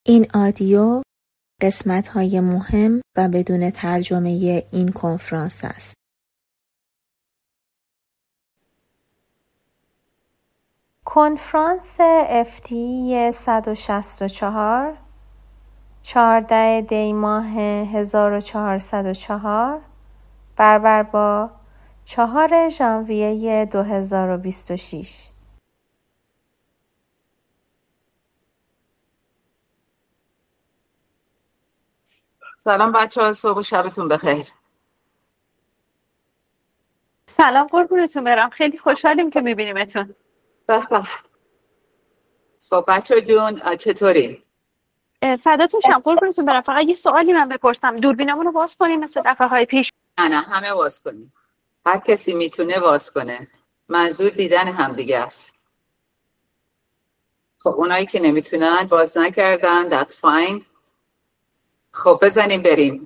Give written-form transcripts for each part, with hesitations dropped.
این آدیو قسمت‌های مهم و بدون ترجمه این کنفرانس است. کنفرانس FTE 164 14 دی ماه 1404 برابر با 4 ژانویه 2026. سلام بچه‌ها، صبح و شبتون بخیر. سلام قربونتون برم، خیلی خوشحالیم که میبینیمتون. به به. خب بچه‌ها جون چطوری؟ فداتون شم قربونتون برم. فقط یه سوالی من بپرسم، دوربینمون رو باز کنیم مثل دفعه‌های پیش؟ نه همه باز کنیم. هر کسی میتونه باز کنه. منظور دیدن همدیگه است. خب اونایی که نمیتونن باز نکردن that's fine. خب بزنیم بریم.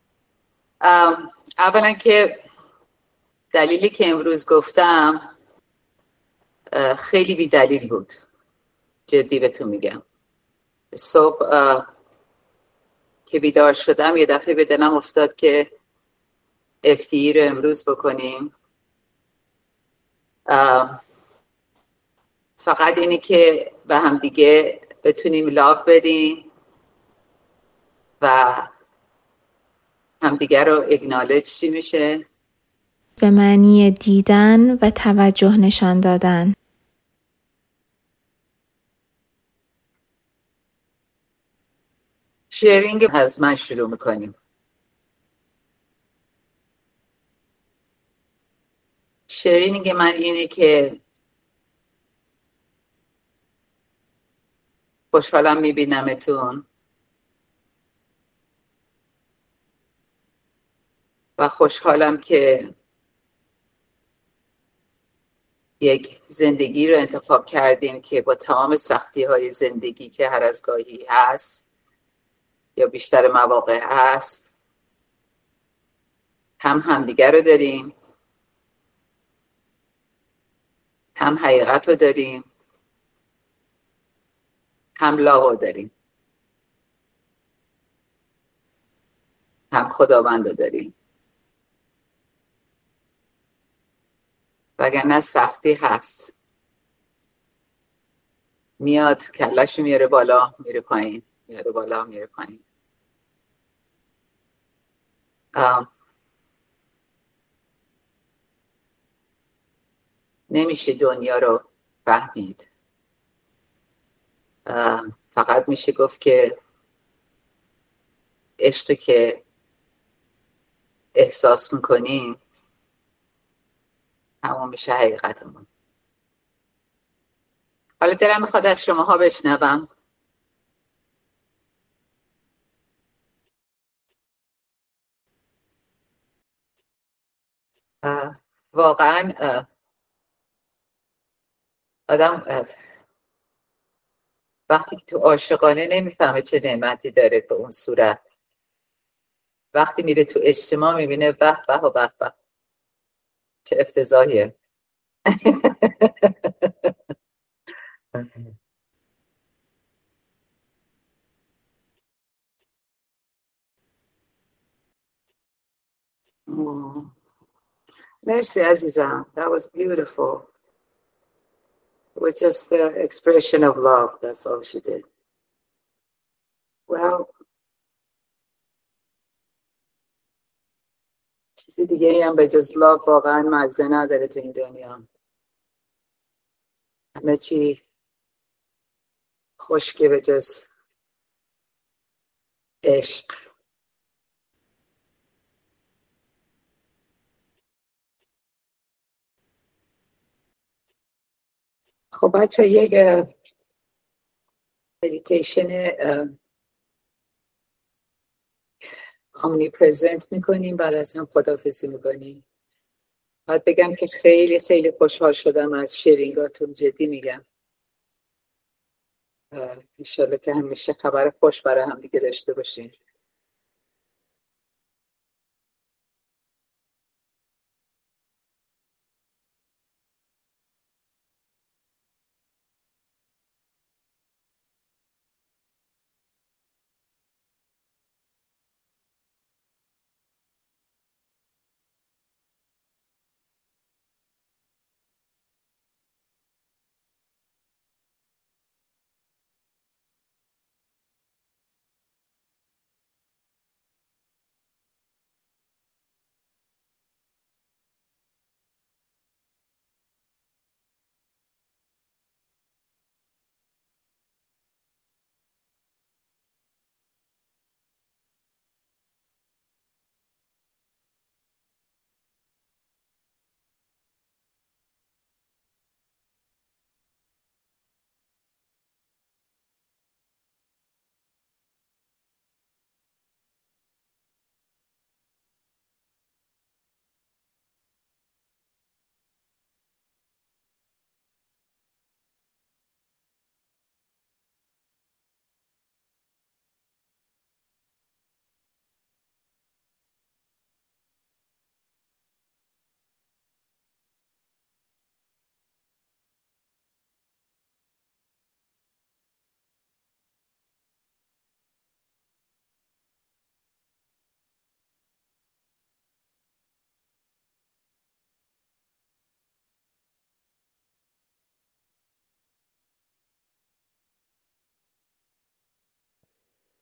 اولا که دلیلی که امروز گفتم خیلی بی دلیل بود. جدی بهتون میگم. صبح که بیدار شدم یه دفعه به دلم افتاد که FTE رو امروز بکنیم. فقط اینی که به هم دیگه بتونیم لاف بدیم و همدیگه رو اگنالج چی میشه؟ به معنی دیدن و توجه نشان دادن. شیرینگ از من شروع میکنیم. شیرینگ من اینه که خوشحالم میبینمتون و خوشحالم که یک زندگی رو انتخاب کردیم که با تمام سختی های زندگی که هر از گاهی هست یا بیشتر مواقع هست هم همدیگر رو داریم، هم حقیقت رو داریم، هم لاغو داریم، هم خداوند رو داریم. وگرنه سختی هست، میاد کلش میاره بالا میره پایین، میاره بالا میره پایین. نمیشه دنیا رو فهمید. فقط میشه گفت که عشقی که احساس میکنیم همون میشه حقیقتمون. حالا دلم میخواد از شماها بشنوم. واقعا آدم وقتی که تو عاشقانه نمیفهمه چه نعمتی داره به اون صورت. وقتی میره تو اجتماع میبینه به به و به به چه افتضاحیه. مرسی عزیزم. That was beautiful. It was just the expression of love. That's all she did. Well, چیزی دیگه ای هم به جز love واقعا مغزه نداره تو این دنیا. همه چی خشکه به جز عشق. خب بچه یک مدیتیشن omnipresent میکنیم، بعد از هم خداحافظی میکنیم. باید بگم که خیلی خیلی خوشحال شدم از شیرینگاتون، جدی میگم. انشالله که همیشه خبر خوش برای هم دیگه داشته باشین.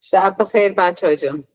شب بخیر بچه جون.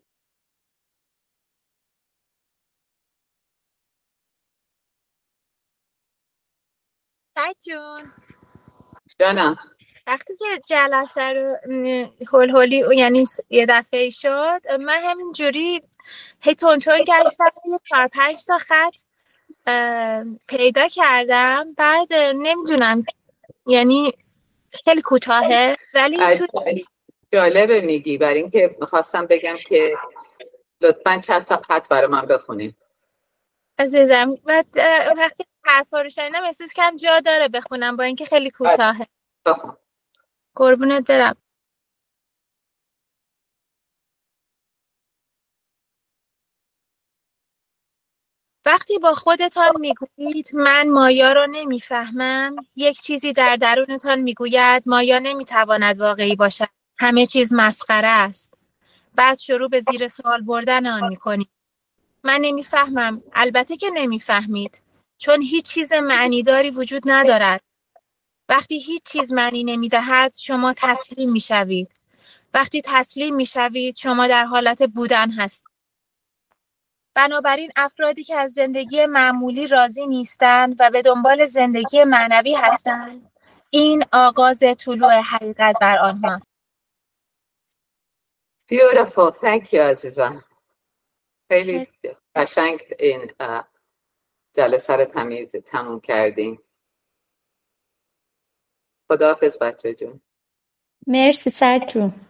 سعید جون، جانم. وقتی که جلسه رو هول هولی یعنی یه دفعه شد، من همینجوری هی تون گشتم یه 4-5 تا خط پیدا کردم. بعد نمیدونم، یعنی خیلی کوتاهه ولی تو جالبه میگی، برای اینکه میخواستم بگم که لطفاً چند تا خط برای من بخونی عزیزم. بعد وقتی حرفا رو شنیدم احساس کردم جا داره بخونم با اینکه خیلی کوتاهه. بخون. قربونت برم. وقتی با خودتان میگویید من مایا رو نمیفهمم، یک چیزی در درونتان میگوید مایا نمیتواند واقعی باشد. همه چیز مسخره است. بعد شروع به زیر سوال بردن آن میکنید. من نمیفهمم. البته که نمیفهمید، چون هیچ چیز معنیداری وجود ندارد. وقتی هیچ چیز معنی نمیدهد شما تسلیم میشوید. وقتی تسلیم میشوید شما در حالت بودن هستید. بنابراین افرادی که از زندگی معمولی راضی نیستند و به دنبال زندگی معنوی هستند، این آغاز طلوع حقیقت بر آنهاست. Beautiful. Thank you عزیزم. خیلی قشنگ این جلسه رو تموم کردیم. خداحافظ بچه جون. مرسی سعید جون.